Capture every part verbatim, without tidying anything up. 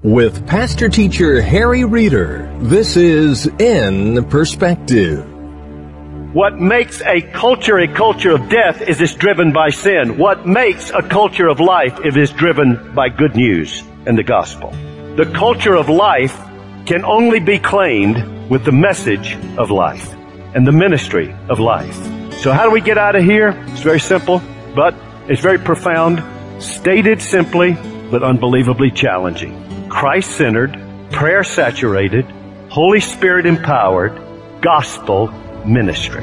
With Pastor Teacher Harry Reeder, this is In Perspective. What makes a culture a culture of death is it's driven by sin. What makes a culture of life is it's driven by good news and the gospel. The culture of life can only be claimed with the message of life and the ministry of life. So how do we get out of here? It's very simple, but it's very profound. Stated simply, but unbelievably challenging. Christ-centered, prayer-saturated, Holy Spirit-empowered, gospel ministry.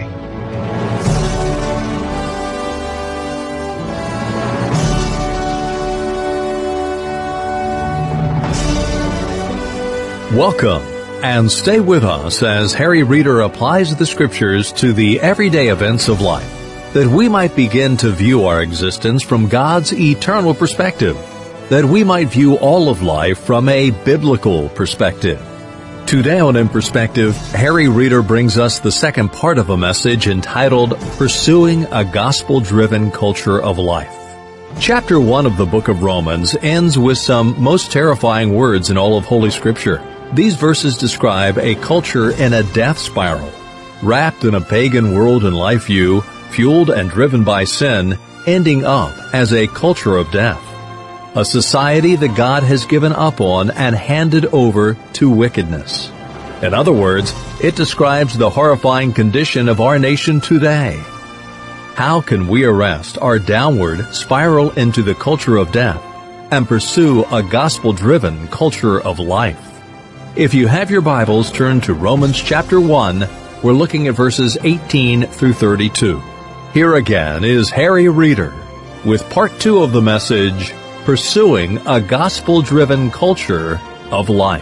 Welcome, and stay with us as Harry Reeder applies the Scriptures to the everyday events of life, that we might begin to view our existence from God's eternal perspective, that we might view all of life from a biblical perspective. Today on In Perspective, Harry Reeder brings us the second part of a message entitled Pursuing a Gospel-Driven Culture of Life. Chapter one of the book of Romans ends with some most terrifying words in all of Holy Scripture. These verses describe a culture in a death spiral, wrapped in a pagan world and life view, fueled and driven by sin, ending up as a culture of death. A society that God has given up on and handed over to wickedness. In other words, it describes the horrifying condition of our nation today. How can we arrest our downward spiral into the culture of death and pursue a gospel-driven culture of life? If you have your Bibles, turn to Romans chapter one. We're looking at verses eighteen through thirty-two. Here again is Harry Reeder with part two of the message, Pursuing a Gospel-Driven Culture of Life.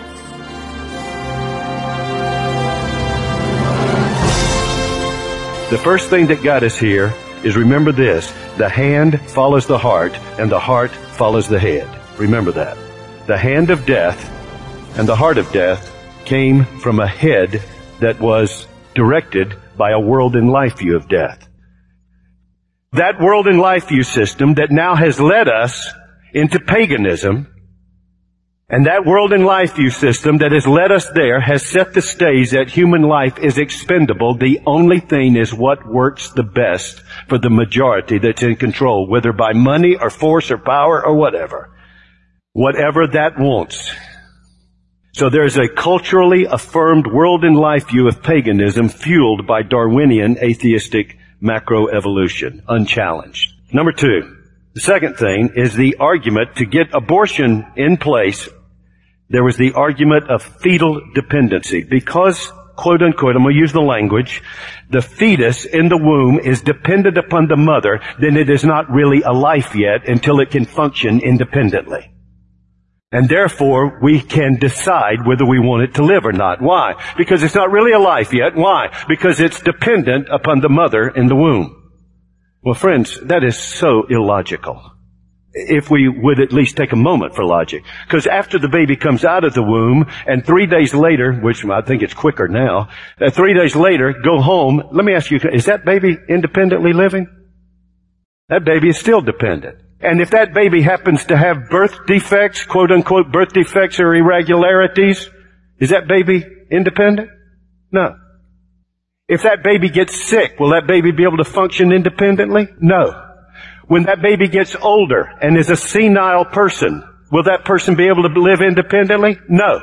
The first thing that got us here is remember this: the hand follows the heart, and the heart follows the head. Remember that. The hand of death and the heart of death came from a head that was directed by a world and life view of death. That world and life view system that now has led us into paganism, and that world and life view system that has led us there has set the stage that human life is expendable. The only thing is what works the best for the majority that's in control, whether by money or force or power or whatever. Whatever that wants. So there's a culturally affirmed world and life view of paganism fueled by Darwinian atheistic macroevolution, unchallenged. Number two. The second thing is the argument to get abortion in place. There was the argument of fetal dependency. Because, quote unquote, I'm going to use the language, the fetus in the womb is dependent upon the mother, then it is not really a life yet until it can function independently. And therefore, we can decide whether we want it to live or not. Why? Because it's not really a life yet. Why? Because it's dependent upon the mother in the womb. Well, friends, that is so illogical. If we would at least take a moment for logic. Because after the baby comes out of the womb, and three days later, which I think it's quicker now, uh, three days later, go home, let me ask you, is that baby independently living? That baby is still dependent. And if that baby happens to have birth defects, quote unquote birth defects or irregularities, is that baby independent? No. If that baby gets sick, will that baby be able to function independently? No. When that baby gets older and is a senile person, will that person be able to live independently? No.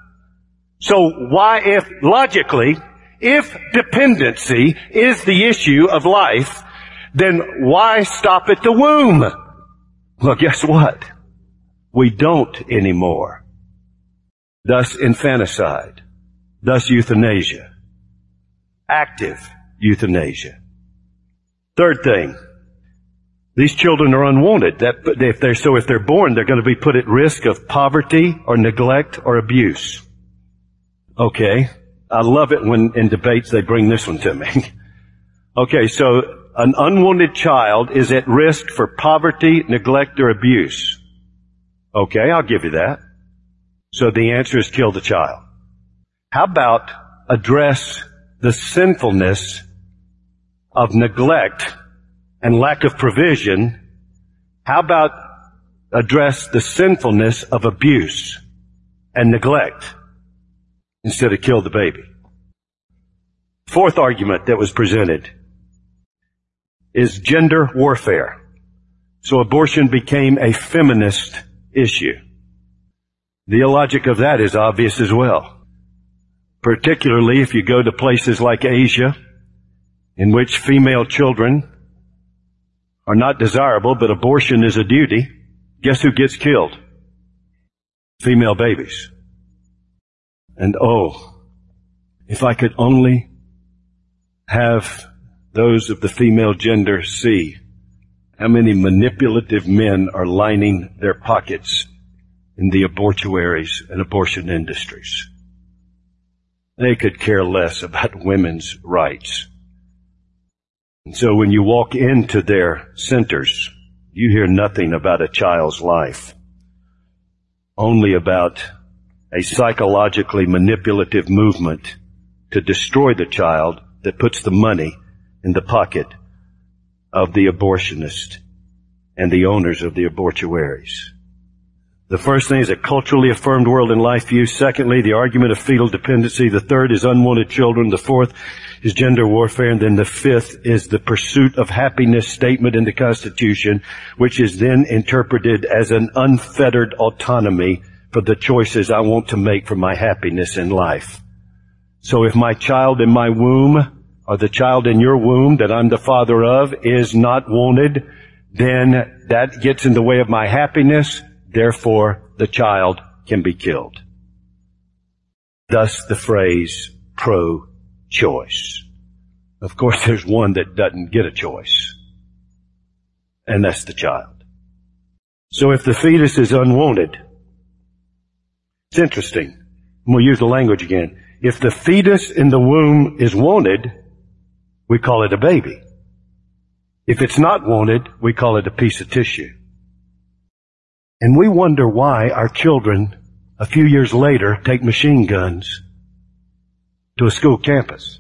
So why, if logically, if dependency is the issue of life, then why stop at the womb? Well, guess what? We don't anymore. Thus infanticide. Thus euthanasia. Active euthanasia. Third thing, these children are unwanted. That if they're so, if they're born, they're going to be put at risk of poverty or neglect or abuse. Okay, I love it when in debates they bring this one to me. Okay, so an unwanted child is at risk for poverty, neglect, or abuse. Okay, I'll give you that. So the answer is kill the child. How about address the sinfulness of neglect and lack of provision? How about address the sinfulness of abuse and neglect instead of kill the baby. Fourth argument that was presented is gender warfare. So abortion became a feminist issue. The illogic of that is obvious as well. Particularly if you go to places like Asia, in which female children are not desirable, but abortion is a duty. Guess who gets killed? Female babies. And oh, if I could only have those of the female gender see how many manipulative men are lining their pockets in the abortuaries and abortion industries. They could care less about women's rights. And so when you walk into their centers, you hear nothing about a child's life, only about a psychologically manipulative movement to destroy the child that puts the money in the pocket of the abortionist and the owners of the abortuaries. The first thing is a culturally affirmed world and life view. Secondly, the argument of fetal dependency. The third is unwanted children. The fourth is gender warfare. And then the fifth is the pursuit of happiness statement in the Constitution, which is then interpreted as an unfettered autonomy for the choices I want to make for my happiness in life. So if my child in my womb, or the child in your womb that I'm the father of, is not wanted, then that gets in the way of my happiness. Therefore, the child can be killed. Thus the phrase pro-choice. Of course, there's one that doesn't get a choice, and that's the child. So if the fetus is unwanted, it's interesting. We'll use the language again. If the fetus in the womb is wanted, we call it a baby. If it's not wanted, we call it a piece of tissue. And we wonder why our children, a few years later, take machine guns to a school campus.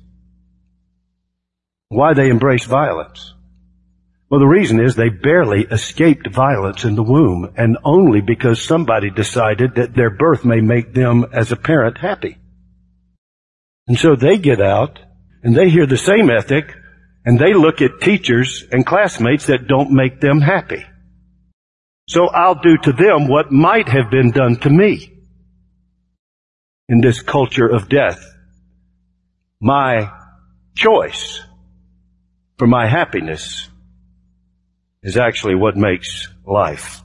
Why they embrace violence. Well, the reason is they barely escaped violence in the womb, and only because somebody decided that their birth may make them, as a parent, happy. And so they get out, and they hear the same ethic, and they look at teachers and classmates that don't make them happy. So I'll do to them what might have been done to me in this culture of death. My choice for my happiness is actually what makes life.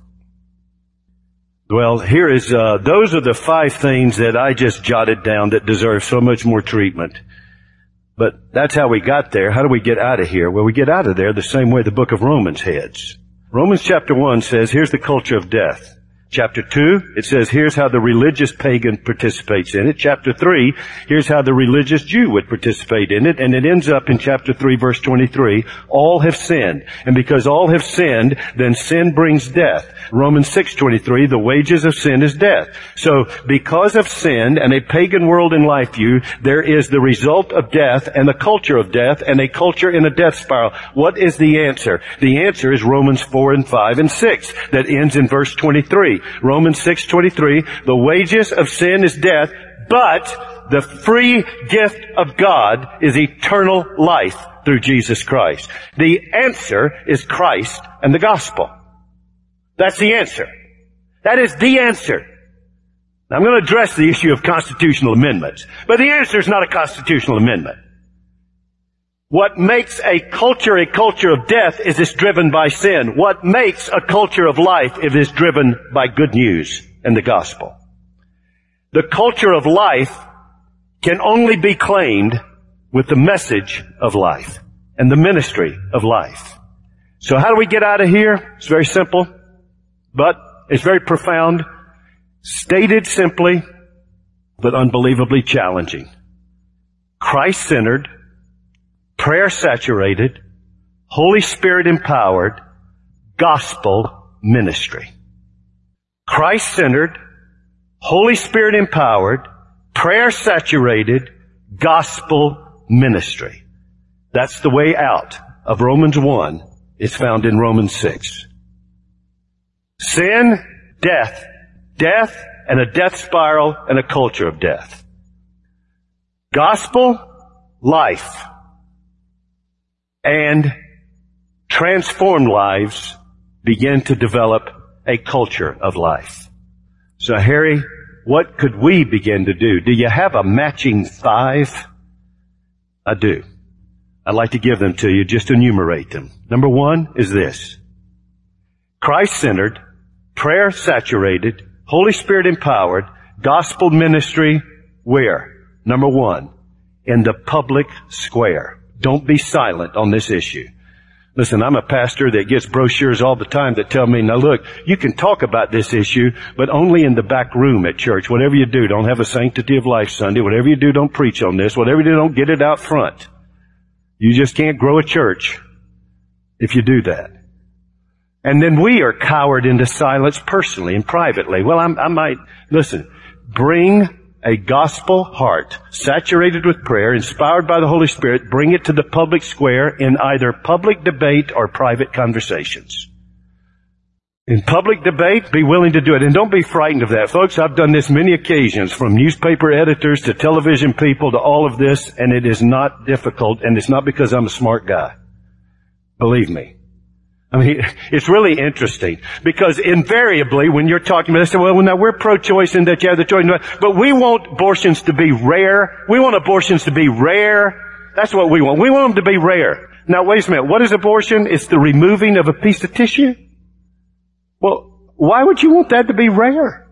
Well, here is, uh, those are the five things that I just jotted down that deserve so much more treatment. But that's how we got there. How do we get out of here? Well, we get out of there the same way the book of Romans heads. Romans chapter one says, here's the culture of death. Chapter two, it says, here's how the religious pagan participates in it. Chapter three, here's how the religious Jew would participate in it. And it ends up in chapter three, verse twenty-three, all have sinned. And because all have sinned, then sin brings death. Romans six twenty-three, the wages of sin is death. So because of sin and a pagan world and life view, there is the result of death and the culture of death and a culture in a death spiral. What is the answer? The answer is Romans four and five and six that ends in verse twenty-three. Romans six twenty-three, the wages of sin is death, but the free gift of God is eternal life through Jesus Christ. The answer is Christ and the gospel. That's the answer. That is the answer. Now, I'm going to address the issue of constitutional amendments, but the answer is not a constitutional amendment. What makes a culture a culture of death is it's driven by sin. What makes a culture of life is it's driven by good news and the gospel. The culture of life can only be claimed with the message of life and the ministry of life. So how do we get out of here? It's very simple, but it's very profound. Stated simply, but unbelievably challenging. Christ-centered, prayer-saturated, Holy Spirit-empowered, gospel ministry. Christ-centered, Holy Spirit-empowered, prayer-saturated, gospel ministry. That's the way out of Romans one. It's found in Romans six. Sin, death. Death, and a death spiral and a culture of death. Gospel, life, and transformed lives begin to develop a culture of life. So Harry, what could we begin to do? Do you have a matching five? I do. I'd like to give them to you, just enumerate them. Number one is this. Christ-centered, prayer-saturated, Holy Spirit-empowered, gospel ministry, where? Number one, in the public square. Don't be silent on this issue. Listen, I'm a pastor that gets brochures all the time that tell me, now look, you can talk about this issue, but only in the back room at church. Whatever you do, don't have a Sanctity of Life Sunday. Whatever you do, don't preach on this. Whatever you do, don't get it out front. You just can't grow a church if you do that. And then we are cowered into silence personally and privately. Well, I'm, I might, listen, bring a gospel heart, saturated with prayer, inspired by the Holy Spirit, bring it to the public square in either public debate or private conversations. In public debate, be willing to do it. And don't be frightened of that. Folks, I've done this many occasions, from newspaper editors to television people to all of this, and it is not difficult, and it's not because I'm a smart guy. Believe me. I mean, it's really interesting because invariably when you're talking about, they say, well, now we're pro-choice and that you have the choice, but we want abortions to be rare. We want abortions to be rare. That's what we want. We want them to be rare. Now, wait a minute. What is abortion? It's the removing of a piece of tissue. Well, why would you want that to be rare?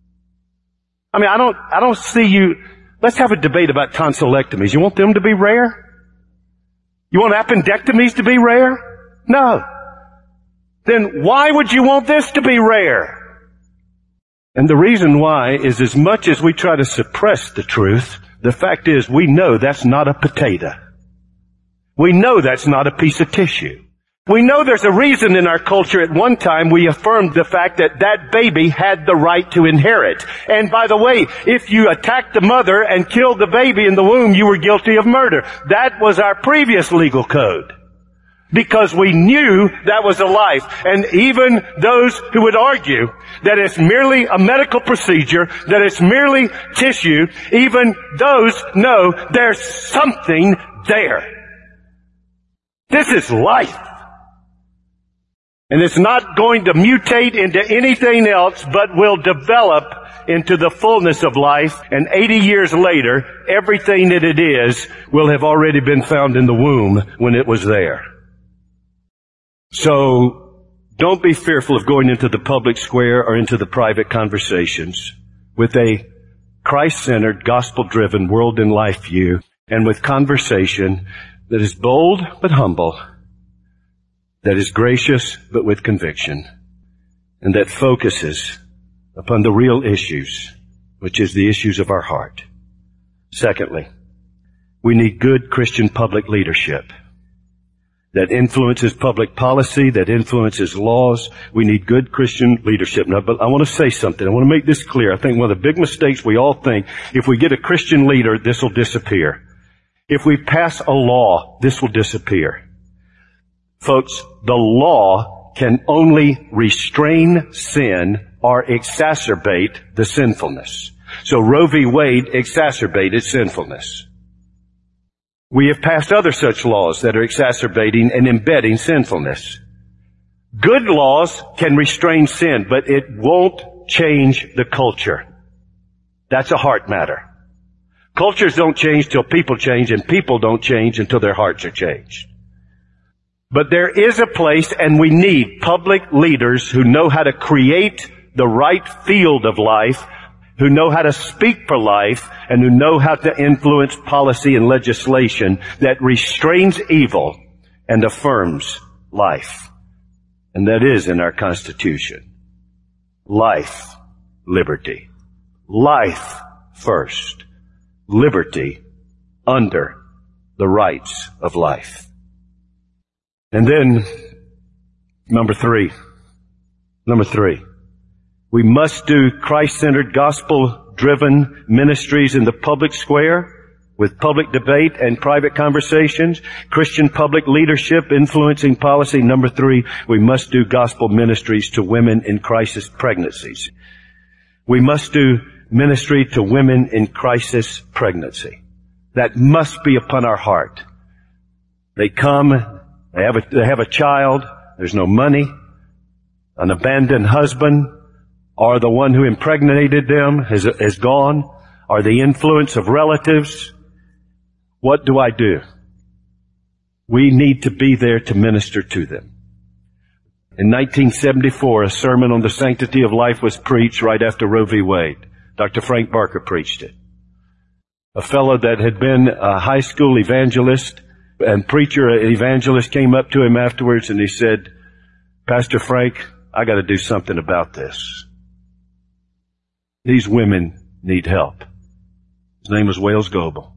I mean, I don't, I don't see you. Let's have a debate about tonsillectomies. You want them to be rare? You want appendectomies to be rare? No. Then why would you want this to be rare? And the reason why is, as much as we try to suppress the truth, the fact is we know that's not a potato. We know that's not a piece of tissue. We know there's a reason in our culture at one time we affirmed the fact that that baby had the right to inherit. And by the way, if you attacked the mother and killed the baby in the womb, you were guilty of murder. That was our previous legal code. Because we knew that was a life. And even those who would argue that it's merely a medical procedure, that it's merely tissue, even those know there's something there. This is life. And it's not going to mutate into anything else, but will develop into the fullness of life. And eighty years later, everything that it is will have already been found in the womb when it was there. So, don't be fearful of going into the public square or into the private conversations with a Christ-centered, gospel-driven world and life view, and with conversation that is bold but humble, that is gracious but with conviction, and that focuses upon the real issues, which is the issues of our heart. Secondly, we need good Christian public leadership that influences public policy, that influences laws. We need good Christian leadership. Now, but I want to say something. I want to make this clear. I think one of the big mistakes we all think, if we get a Christian leader, this will disappear. If we pass a law, this will disappear. Folks, the law can only restrain sin or exacerbate the sinfulness. So Roe v. Wade exacerbated sinfulness. We have passed other such laws that are exacerbating and embedding sinfulness. Good laws can restrain sin, but it won't change the culture. That's a heart matter. Cultures don't change till people change, and people don't change until their hearts are changed. But there is a place, and we need public leaders who know how to create the right field of life, who know how to speak for life, and who know how to influence policy and legislation that restrains evil and affirms life. And that is in our Constitution. Life, liberty. Life first. Liberty under the rights of life. And then, number three. Number three. We must do Christ-centered, gospel-driven ministries in the public square with public debate and private conversations, Christian public leadership influencing policy. Number three, we must do gospel ministries to women in crisis pregnancies. We must do ministry to women in crisis pregnancy. That must be upon our heart. They come, they have a, they have a child, there's no money, an abandoned husband, or the one who impregnated them has, has gone, or the influence of relatives. What do I do? We need to be there to minister to them. In nineteen seventy-four, a sermon on the sanctity of life was preached right after Roe v. Wade. Doctor Frank Barker preached it. A fellow that had been a high school evangelist and preacher, an evangelist, came up to him afterwards and he said, Pastor Frank, I got to do something about this. These women need help. His name was Wales Goebel.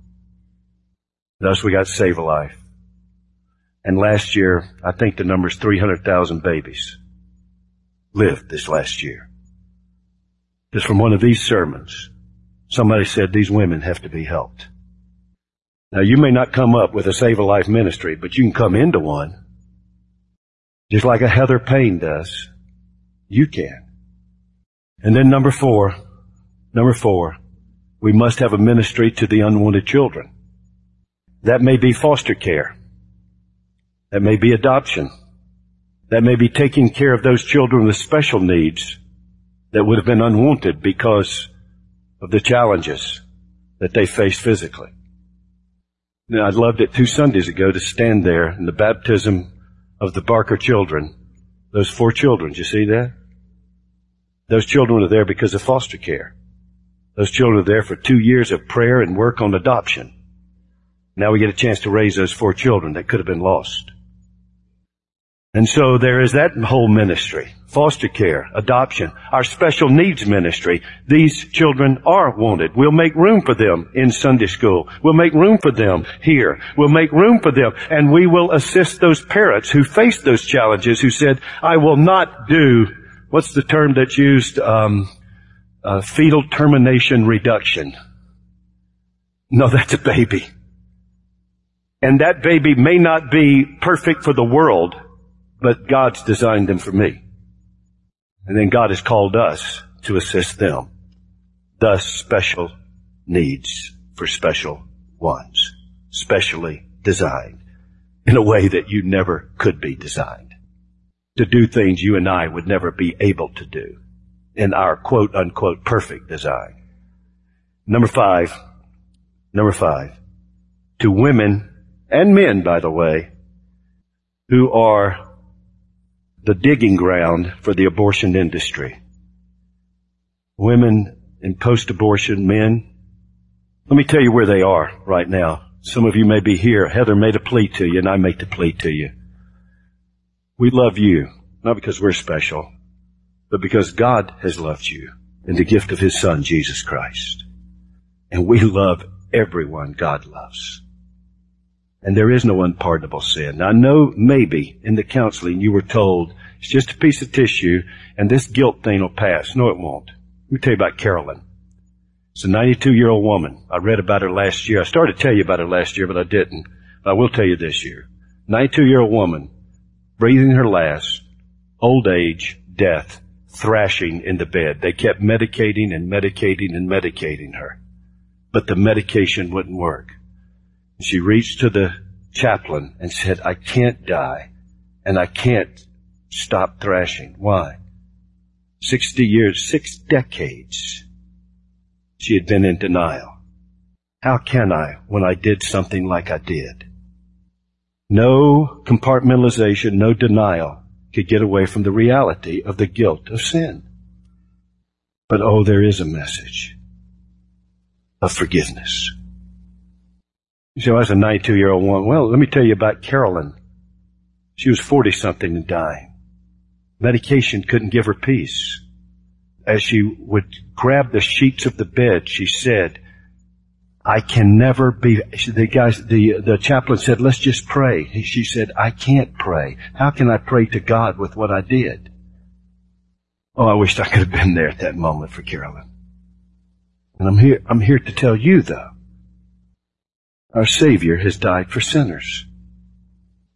Thus we got Save a Life. And last year, I think the number's three hundred thousand babies lived this last year. Just from one of these sermons, somebody said these women have to be helped. Now, you may not come up with a Save a Life ministry, but you can come into one. Just like a Heather Payne does. You can. And then number four, number four, we must have a ministry to the unwanted children. That may be foster care. That may be adoption. That may be taking care of those children with special needs that would have been unwanted because of the challenges that they faced physically. Now, I loved it two Sundays ago to stand there in the baptism of the Barker children. Those four children, did you see that? Those children are there because of foster care. Those children are there for two years of prayer and work on adoption. Now we get a chance to raise those four children that could have been lost. And so there is that whole ministry, foster care, adoption, our special needs ministry. These children are wanted. We'll make room for them in Sunday school. We'll make room for them here. We'll make room for them. And we will assist those parents who faced those challenges, who said, I will not do, what's the term that's used, um, uh, fetal termination reduction. No, that's a baby. And that baby may not be perfect for the world, but God's designed them for me. And then God has called us to assist them. Thus, special needs for special ones. Specially designed. In a way that you never could be designed. To do things you and I would never be able to do. In our quote unquote perfect design. Number five. Number five. To women and men, by the way, who are the digging ground for the abortion industry. Women in post-abortion, men. Let me tell you where they are right now. Some of you may be here. Heather made a plea to you, and I make the plea to you. We love you, not because we're special, but because God has loved you in the gift of His Son, Jesus Christ. And we love everyone God loves. And there is no unpardonable sin. Now, I know maybe in the counseling you were told it's just a piece of tissue and this guilt thing will pass. No, it won't. Let me tell you about Carolyn. It's a ninety-two-year-old woman. I read about her last year. I started to tell you about her last year, but I didn't. But I will tell you this year. ninety-two-year-old woman, breathing her last, old age, death, thrashing in the bed. They kept medicating and medicating and medicating her. But the medication wouldn't work. She reached to the chaplain and said, I can't die and I can't stop thrashing. Why? Sixty years, six decades, she had been in denial. How can I when I did something like I did? No compartmentalization, no denial could get away from the reality of the guilt of sin. But oh, there is a message of forgiveness. You say, well, I was a ninety-two-year-old woman. Well, let me tell you about Carolyn. She was forty-something and dying. Medication couldn't give her peace. As she would grab the sheets of the bed, she said, I can never be, the guys, the, the chaplain said, let's just pray. She said, I can't pray. How can I pray to God with what I did? Oh, I wished I could have been there at that moment for Carolyn. And I'm here, I'm here to tell you though, our Savior has died for sinners.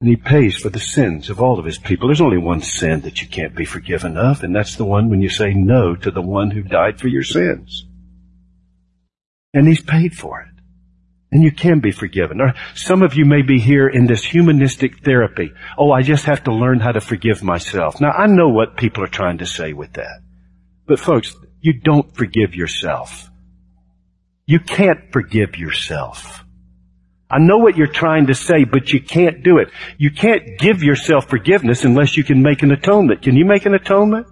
And he pays for the sins of all of his people. There's only one sin that you can't be forgiven of, and that's the one when you say no to the one who died for your sins. And he's paid for it. And you can be forgiven. Or some of you may be here in this humanistic therapy. Oh, I just have to learn how to forgive myself. Now, I know what people are trying to say with that. But folks, you don't forgive yourself. You can't forgive yourself. I know what you're trying to say, but you can't do it. You can't give yourself forgiveness unless you can make an atonement. Can you make an atonement?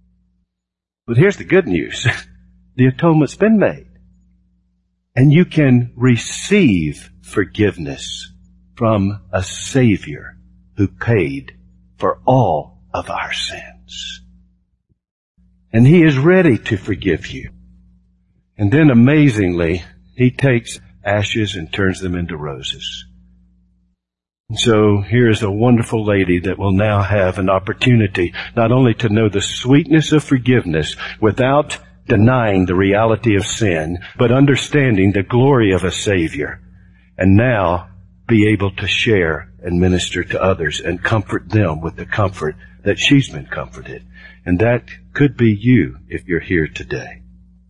But here's the good news. The atonement's been made. And you can receive forgiveness from a Savior who paid for all of our sins. And He is ready to forgive you. And then amazingly, He takes ashes and turns them into roses. And so here's a wonderful lady that will now have an opportunity not only to know the sweetness of forgiveness without denying the reality of sin, but understanding the glory of a Savior, and now be able to share and minister to others and comfort them with the comfort that she's been comforted. And that could be you if you're here today.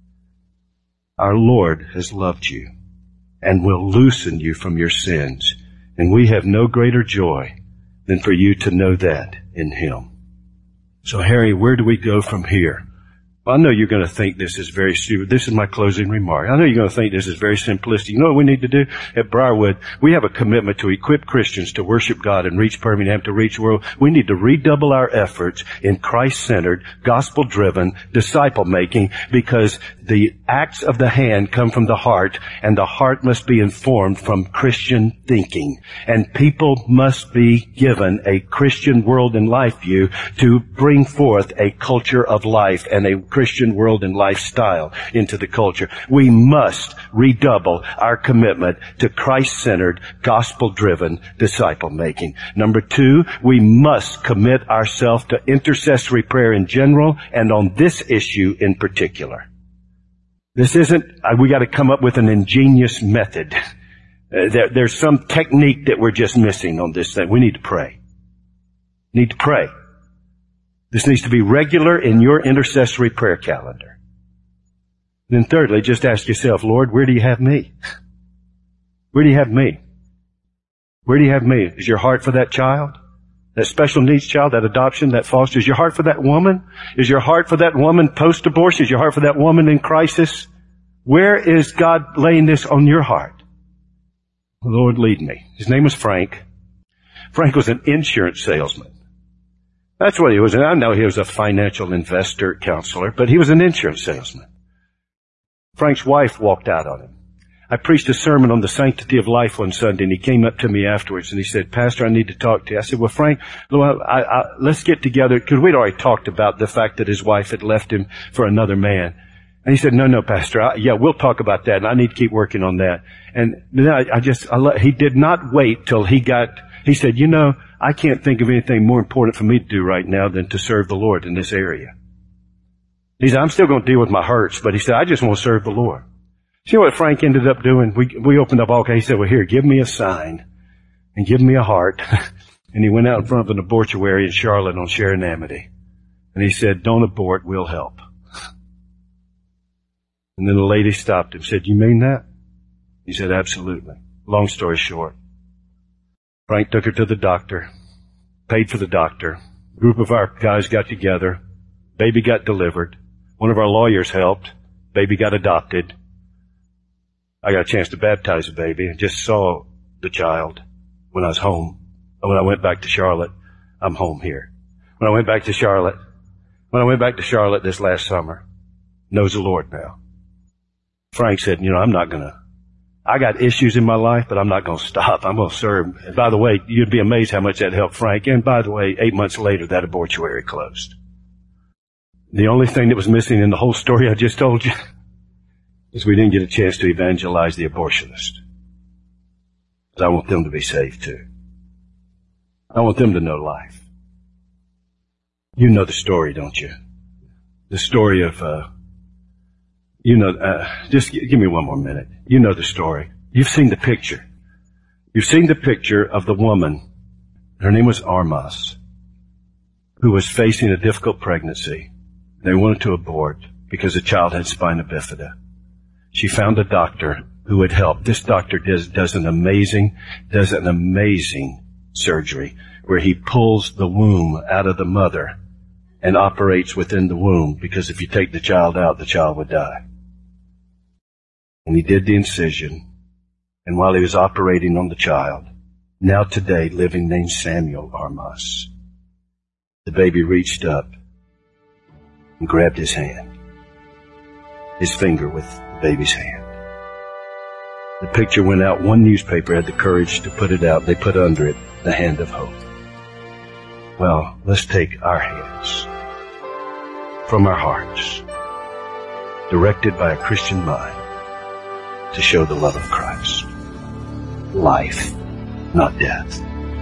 Our Lord has loved you and will loosen you from your sins, and we have no greater joy than for you to know that in Him. So Harry, where do we go from here? I know you're going to think this is very stupid. This is my closing remark. I know you're going to think this is very simplistic. You know what we need to do? At Briarwood, we have a commitment to equip Christians to worship God and reach Birmingham, to reach the world. We need to redouble our efforts in Christ-centered, gospel-driven, disciple-making, because the acts of the hand come from the heart, and the heart must be informed from Christian thinking. And people must be given a Christian world and life view to bring forth a culture of life and a Christian world and lifestyle into the culture. We must redouble our commitment to Christ-centered, gospel-driven disciple-making. Number two, we must commit ourselves to intercessory prayer in general and on this issue in particular. This isn't, uh, we got to come up with an ingenious method. Uh, there, there's some technique that we're just missing on this thing. We need to pray. Need to pray. This needs to be regular in your intercessory prayer calendar. Then thirdly, just ask yourself, Lord, where do you have me? Where do you have me? Where do you have me? Is your heart for that child? That special needs child, that adoption, that foster? Is your heart for that woman? Is your heart for that woman post-abortion? Is your heart for that woman in crisis? Where is God laying this on your heart? Lord, lead me. His name was Frank. Frank was an insurance salesman. That's what he was. And I know he was a financial investor counselor, but he was an insurance salesman. Frank's wife walked out on him. I preached a sermon on the sanctity of life one Sunday, and he came up to me afterwards and he said, Pastor, I need to talk to you. I said, well, Frank, I, I, let's get together, because we'd already talked about the fact that his wife had left him for another man. And he said, no, no, Pastor, I, yeah, we'll talk about that, and I need to keep working on that. And then I, I just, I let, he did not wait till he got, he said, you know, I can't think of anything more important for me to do right now than to serve the Lord in this area. He said, I'm still going to deal with my hurts, but he said, I just want to serve the Lord. See what Frank ended up doing? We, we opened up all, okay, he said, well, here, give me a sign and give me a heart. And he went out in front of an abortuary in Charlotte on Sharon Amity. And he said, don't abort, we'll help. And then the lady stopped him and said, you mean that? He said, absolutely. Long story short, Frank took her to the doctor, paid for the doctor. A group of our guys got together. Baby got delivered. One of our lawyers helped. Baby got adopted. I got a chance to baptize the baby. I just saw the child when I was home. When I went back to Charlotte, I'm home here. When I went back to Charlotte, when I went back to Charlotte this last summer, knows the Lord now. Frank said, you know, I'm not gonna, I got issues in my life, but I'm not going to stop. I'm going to serve. And by the way, you'd be amazed how much that helped Frank. And by the way, eight months later, that abortuary closed. The only thing that was missing in the whole story I just told you is we didn't get a chance to evangelize the abortionist. Because I want them to be saved too. I want them to know life. You know the story, don't you? The story of, uh, You know, uh, just give me one more minute. You know the story. You've seen the picture. You've seen the picture of the woman Her name was Armas, who was facing a difficult pregnancy. They wanted to abort because the child had spina bifida. She found a doctor who would help. This doctor does, does an amazing, does an amazing surgery where he pulls the womb out of the mother and operates within the womb, because if you take the child out, the child would die. And he did the incision, and while he was operating on the child, now today living, named Samuel Armas, the baby reached up and grabbed his hand, his finger with the baby's hand. The picture went out. One newspaper had the courage to put it out. They put under it, the hand of hope. Well, let's take our hands from our hearts, directed by a Christian mind, to show the love of Christ. Life, not death.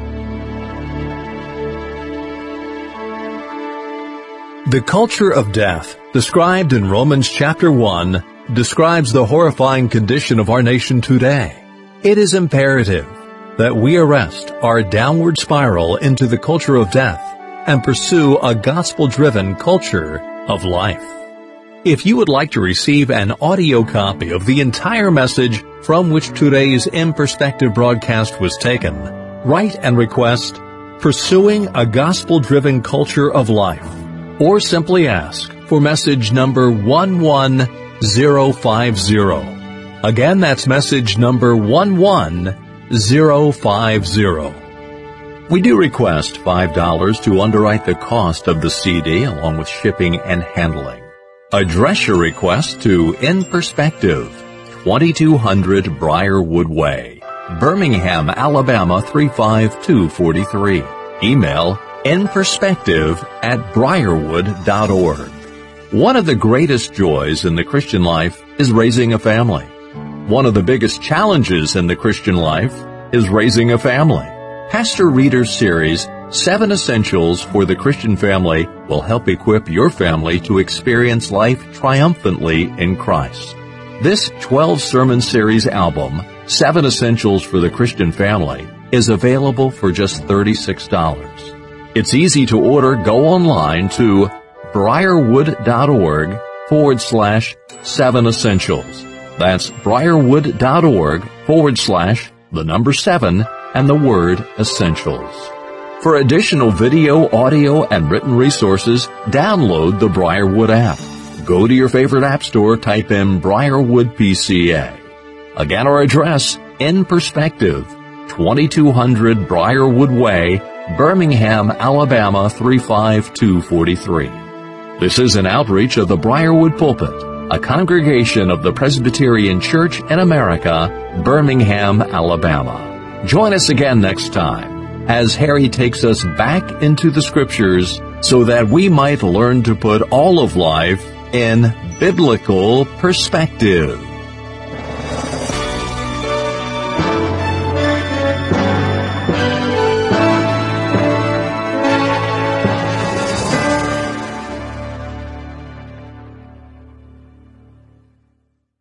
The culture of death, described in Romans chapter one, describes the horrifying condition of our nation today. It is imperative that we arrest our downward spiral into the culture of death and pursue a gospel-driven culture of life. If you would like to receive an audio copy of the entire message from which today's In Perspective broadcast was taken, write and request Pursuing a Gospel-Driven Culture of Life, or simply ask for message number one one zero five zero. Again, that's message number one one zero five zero. We do request five dollars to underwrite the cost of the C D along with shipping and handling. Address your request to In Perspective, twenty-two hundred Briarwood Way, Birmingham, Alabama three five two four three. Email inperspective at briarwood dot org. One of the greatest joys in the Christian life is raising a family. One of the biggest challenges in the Christian life is raising a family. Pastor Reeder's series, Seven Essentials for the Christian Family, will help equip your family to experience life triumphantly in Christ. This twelve-sermon series album, Seven Essentials for the Christian Family, is available for just thirty-six dollars. It's easy to order. Go online to briarwood.org forward slash seven essentials. That's briarwood.org forward slash the number seven and the word essentials. For additional video, audio, and written resources, download the Briarwood app. Go to your favorite app store, type in Briarwood P C A. Again, our address, In Perspective, twenty-two hundred Briarwood Way, Birmingham, Alabama three five two four three. This is an outreach of the Briarwood Pulpit, a congregation of the Presbyterian Church in America, Birmingham, Alabama. Join us again next time as Harry takes us back into the Scriptures so that we might learn to put all of life in biblical perspective.